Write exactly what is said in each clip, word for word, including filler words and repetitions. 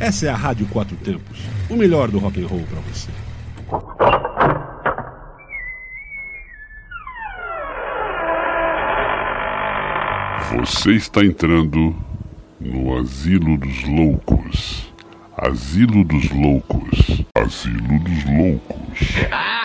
Essa é a Rádio Quatro Tempos, o melhor do rock and roll para você. Você está entrando no Asilo dos Loucos. Asilo dos Loucos. Asilo dos Loucos.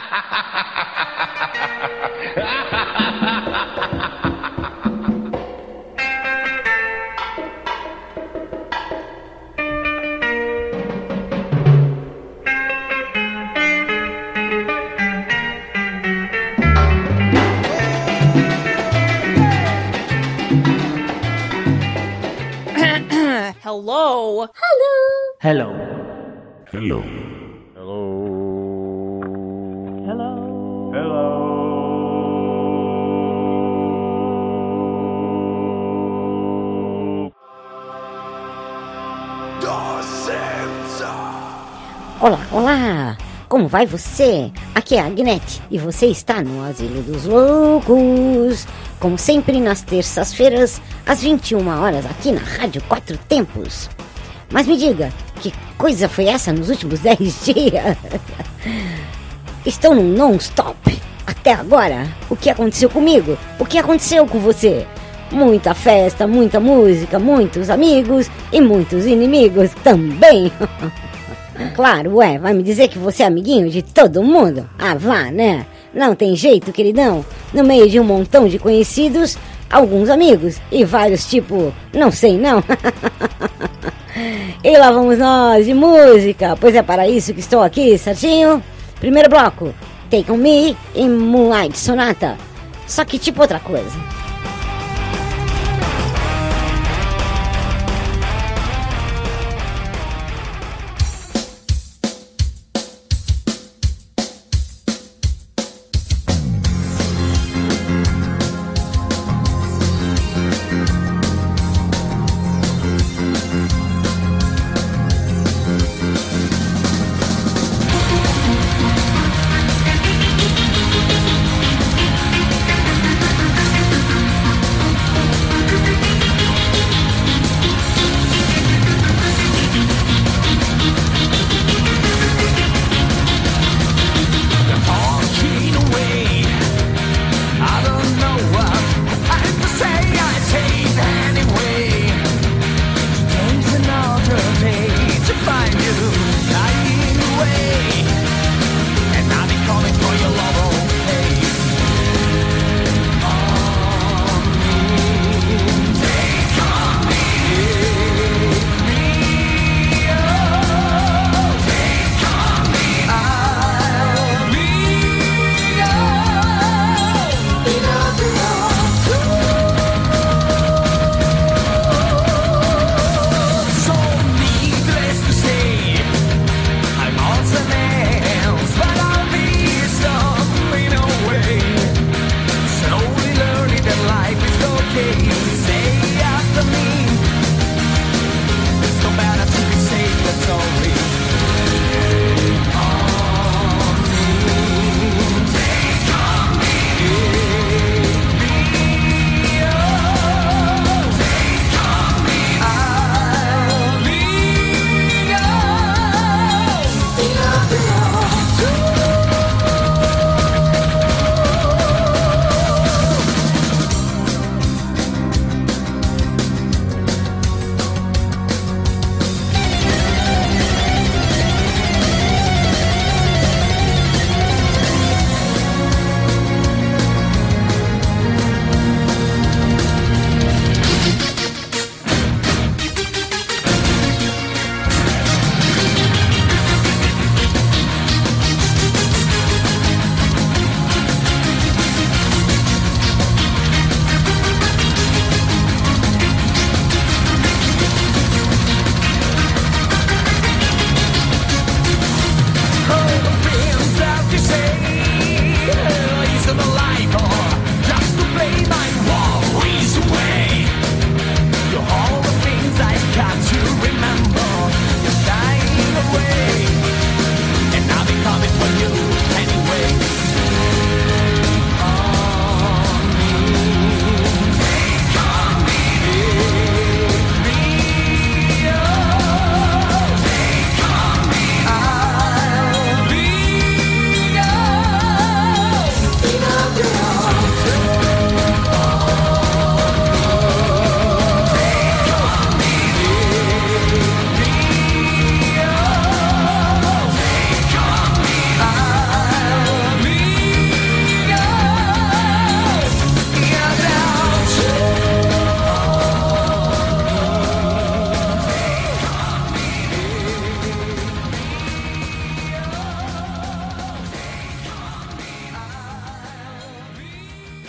Hello. Hello. Hello. Hello. Hello. Hello. Olá, olá. Como vai você? Aqui é a Agnete e você está no Asilo dos Loucos. Como sempre, nas terças-feiras, às vinte e uma horas, aqui na Rádio Quatro Tempos. Mas me diga, que coisa foi essa nos últimos dez dias? Estou num non-stop até agora. O que aconteceu comigo? O que aconteceu com você? Muita festa, muita música, muitos amigos e muitos inimigos também. Claro, ué, vai me dizer que você é amiguinho de todo mundo? Ah, vá, né? Não tem jeito, queridão. No meio de um montão de conhecidos, alguns amigos e vários tipo, não sei não. E lá vamos nós de música, pois é para isso que estou aqui, certinho? Primeiro bloco, Take On Me e Moonlight Sonata. Só que tipo outra coisa. We'll be right back.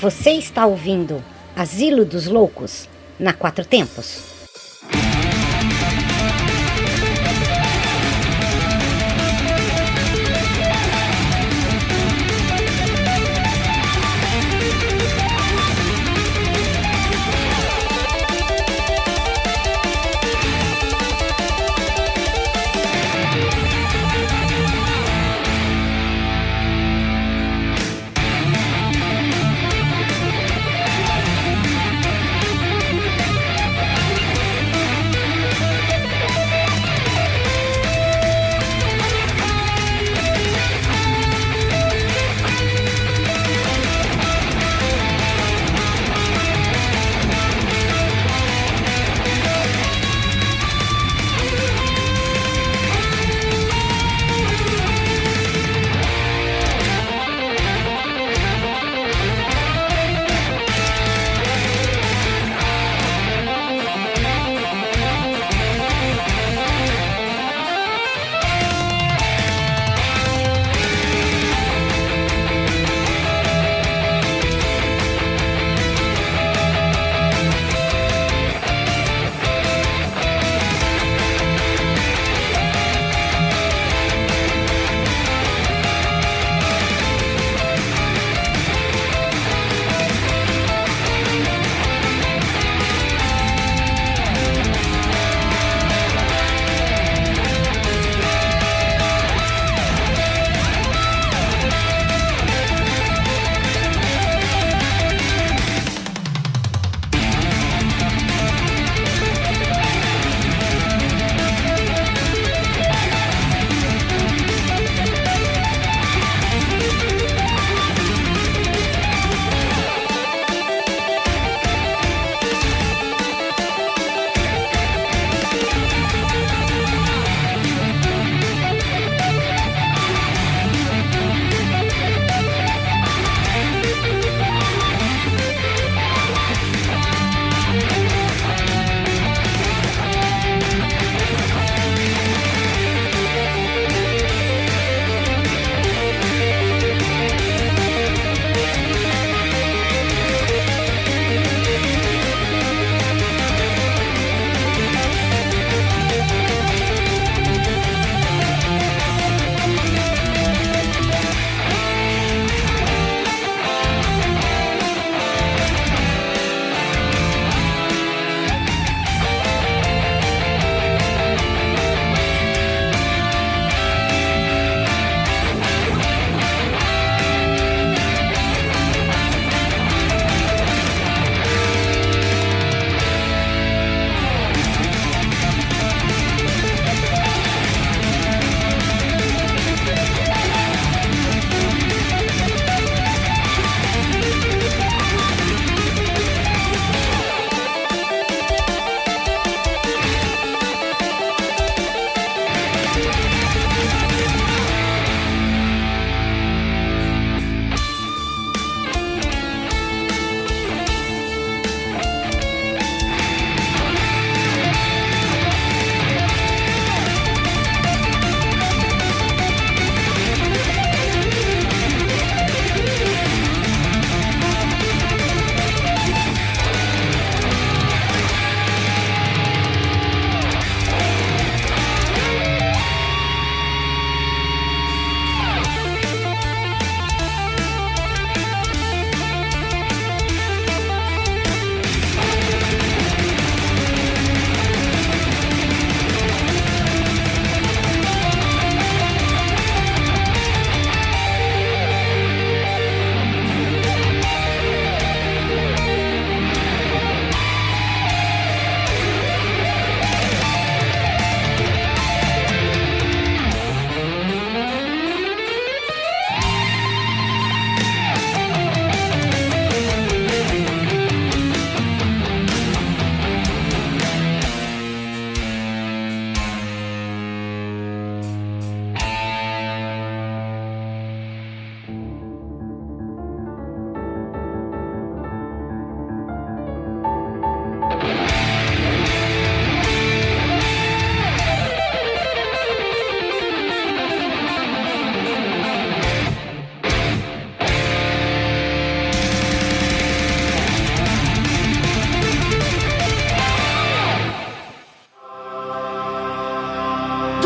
Você está ouvindo Asilo dos Loucos, na Quatro Tempos.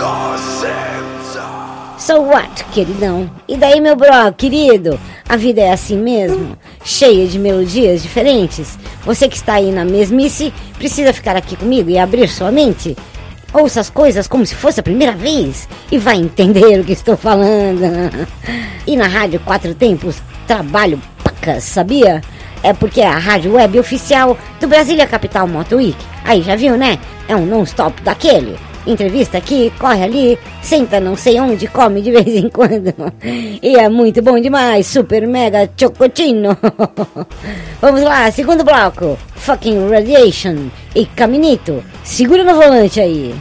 So what, queridão? E daí, meu bro, querido? A vida é assim mesmo? Cheia de melodias diferentes? Você que está aí na mesmice, precisa ficar aqui comigo e abrir sua mente? Ouça as coisas como se fosse a primeira vez e vai entender o que estou falando. E na Rádio Quatro Tempos, trabalho pacas, sabia? É porque é a rádio web oficial do Brasília Capital Moto Week. Aí, já viu, né? É um non-stop daquele. Entrevista aqui, corre ali, senta não sei onde, come de vez em quando. E é muito bom demais, super mega chocotino. Vamos lá, segundo bloco. Fucking Radiation e Caminito. Segura no volante aí.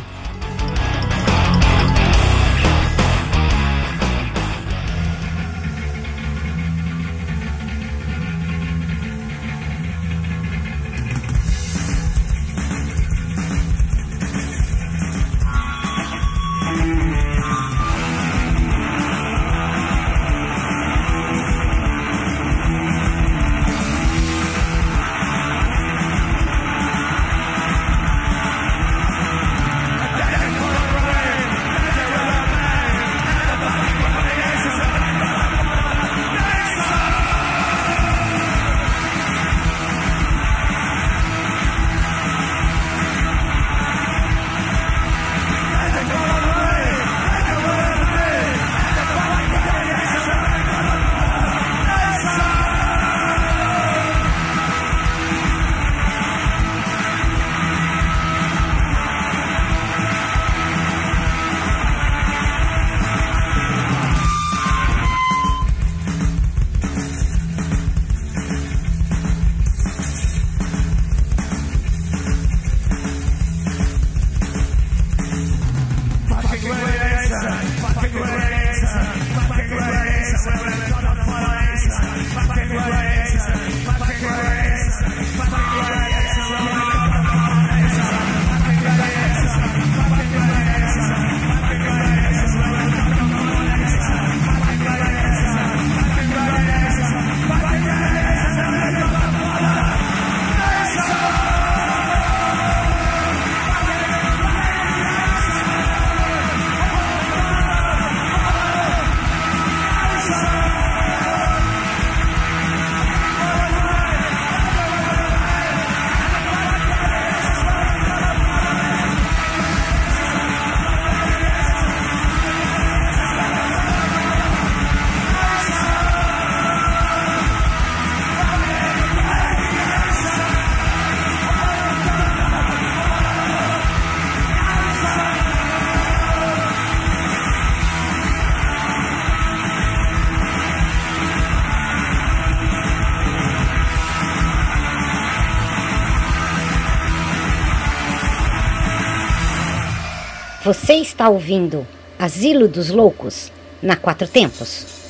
Você está ouvindo Asilo dos Loucos na Quatro Tempos.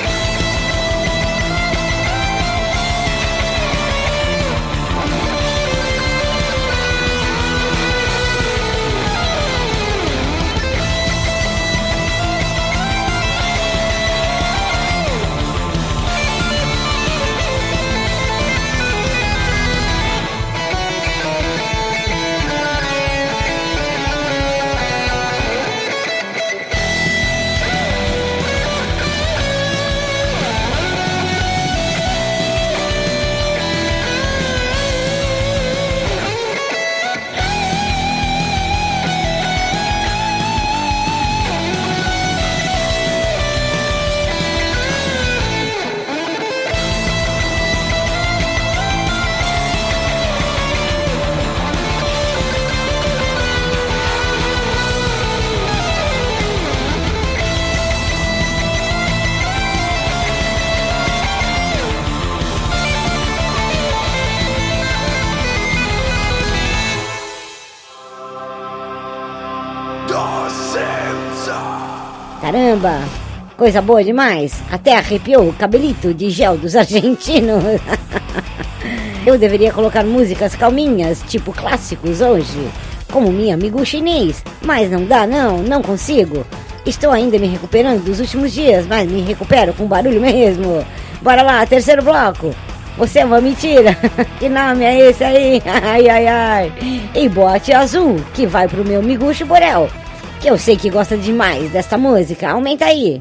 Caramba, coisa boa demais. Até arrepiou o cabelito de gel dos argentinos. Eu deveria colocar músicas calminhas, tipo clássicos hoje, como meu amigo chinês. Mas não dá não, não consigo. Estou ainda me recuperando dos últimos dias, mas me recupero com barulho mesmo. Bora lá, terceiro bloco. Você é uma mentira. Que nome é esse aí? Ai, ai, ai. E bote azul, que vai pro meu miguxo Borel, que eu sei que gosta demais dessa música. Aumenta aí.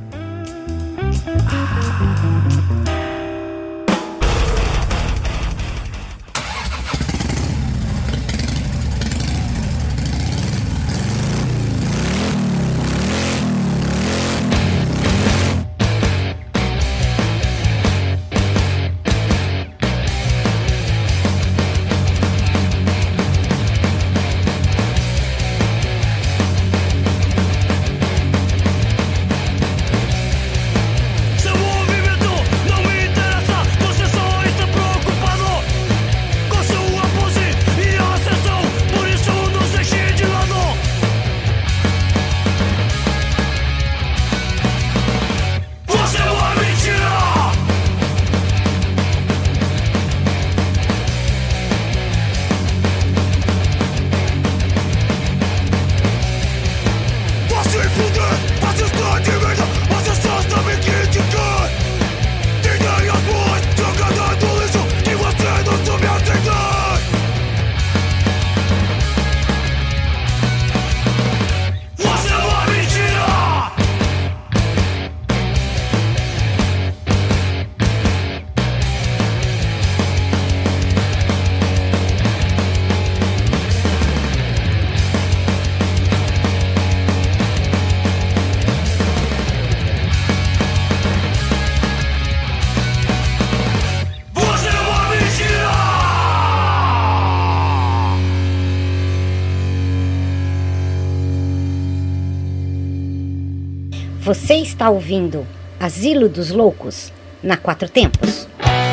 Você está ouvindo Asilo dos Loucos na Quatro Tempos.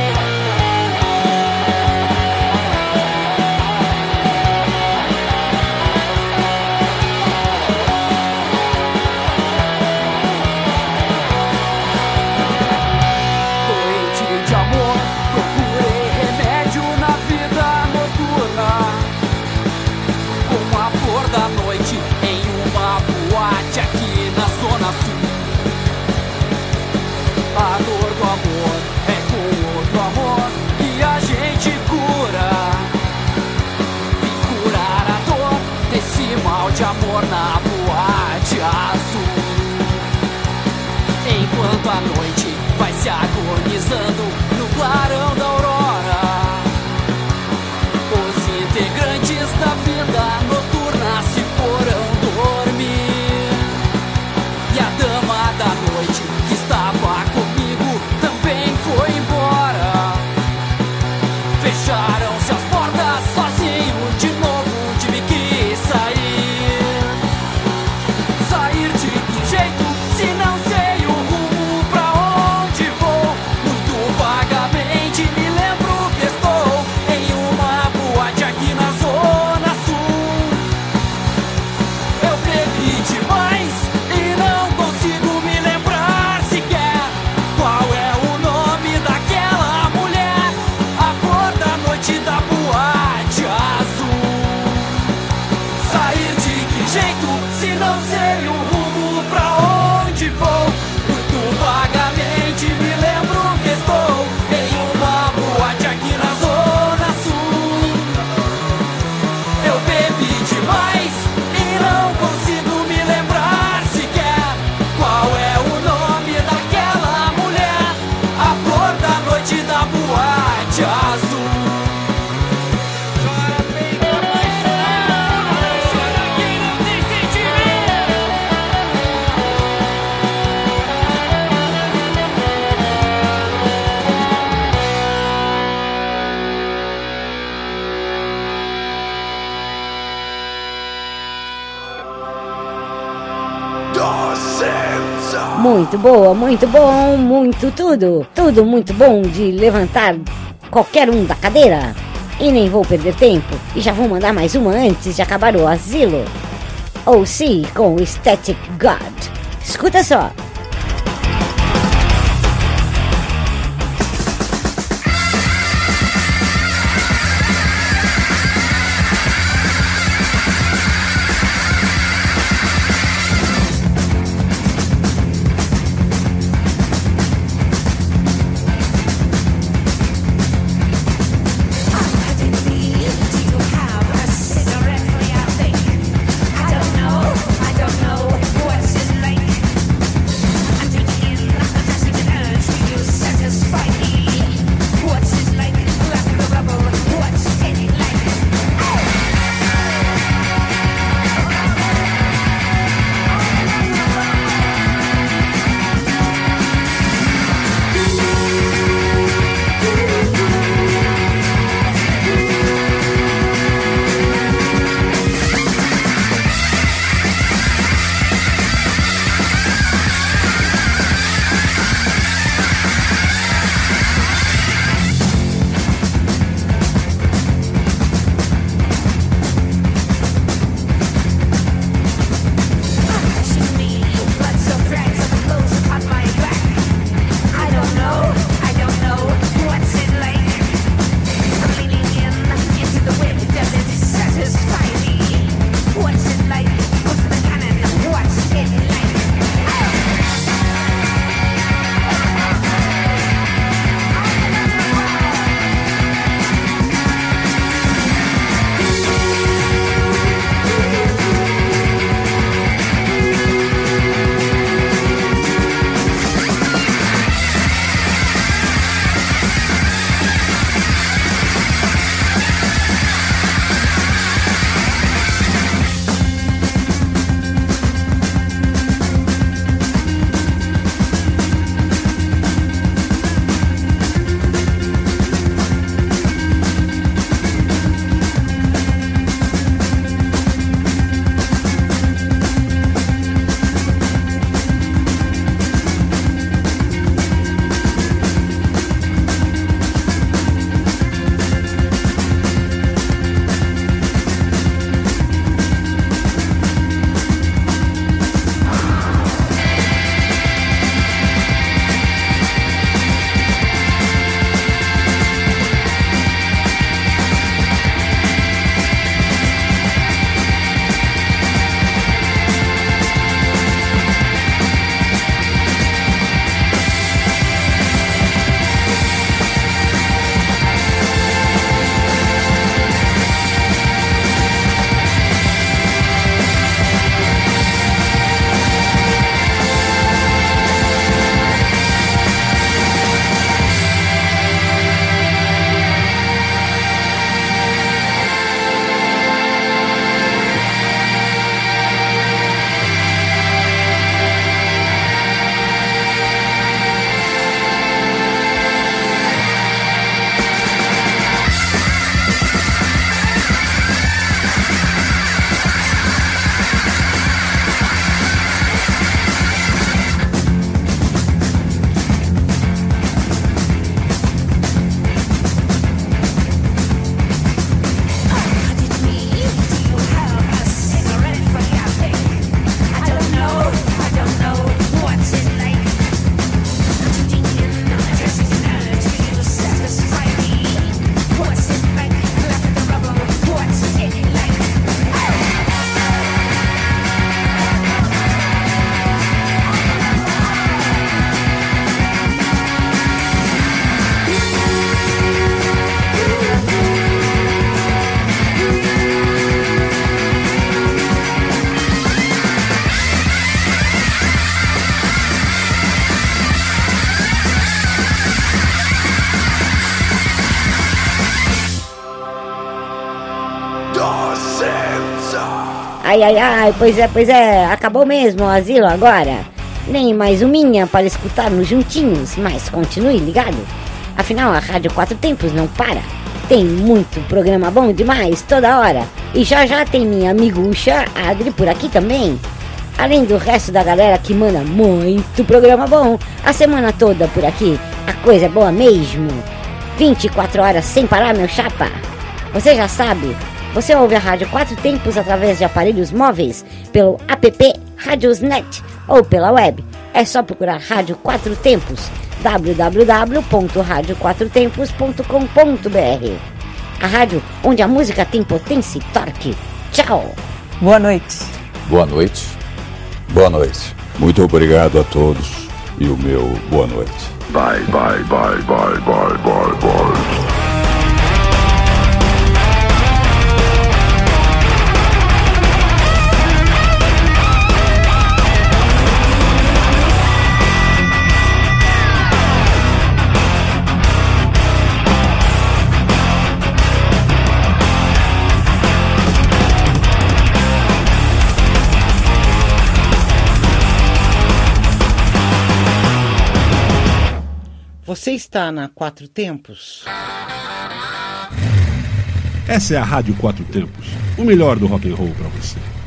De amor na boate azul. Enquanto a noite vai se agonizando no clarão da aurora, os integrantes da vida noturna se foram dormir. E a dama da noite que estava comigo também foi embora. Fecharam-se as portas, sozinho de novo tive que sair. Se não sei o rumo pra onde vou, muito vagamente me lembro que estou em uma boate aqui na Zona Sul. Eu bebi demais e não consigo me lembrar sequer qual é o nome daquela mulher, a cor da noite da boate azul. Sair de que jeito se não sei o rumo pra onde vou? Muito vagamente me lembro que estou em uma boate aqui na Zona Sul. Eu bebi demais e não consigo me lembrar sequer qual é o nome daquela mulher, a flor da noite da boate azul. Muito boa, muito bom, muito tudo. Tudo muito bom de levantar qualquer um da cadeira. E nem vou perder tempo. E já vou mandar mais uma antes de acabar o asilo. O C com Static God. Escuta só. I don't know Ai, ai, ai, pois é, pois é, acabou mesmo o asilo agora. Nem mais uminha para escutarmos juntinhos, mas continue ligado. Afinal, a Rádio Quatro Tempos não para. Tem muito programa bom demais toda hora. E já já tem minha amigucha Adri por aqui também. Além do resto da galera que manda muito programa bom a semana toda por aqui. A coisa é boa mesmo. vinte e quatro horas sem parar, meu chapa. Você já sabe, você ouve a Rádio Quatro Tempos através de aparelhos móveis, pelo app Radiosnet ou pela web. É só procurar Rádio Quatro Tempos, w w w ponto rádio quatro tempos ponto com ponto b r. A rádio onde a música tem potência e torque. Tchau! Boa noite. Boa noite. Boa noite. Muito obrigado a todos e o meu boa noite. Bye, bye, bye, bye, bye, bye, bye. Você está na Quatro Tempos? Essa é a Rádio Quatro Tempos, o melhor do rock and roll para você.